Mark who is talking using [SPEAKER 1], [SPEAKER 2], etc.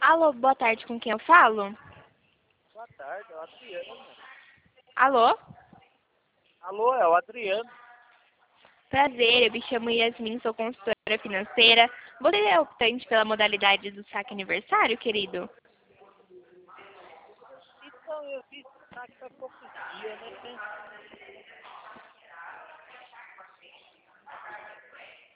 [SPEAKER 1] Alô, boa tarde, com quem eu falo?
[SPEAKER 2] Boa tarde, é o Adriano.
[SPEAKER 1] Alô?
[SPEAKER 2] Alô, é o Adriano.
[SPEAKER 1] Prazer, eu me chamo Yasmin, sou consultora financeira. Você é optante pela modalidade do saque aniversário, querido?
[SPEAKER 2] Então, eu vi que tá aqui há poucos dias, né?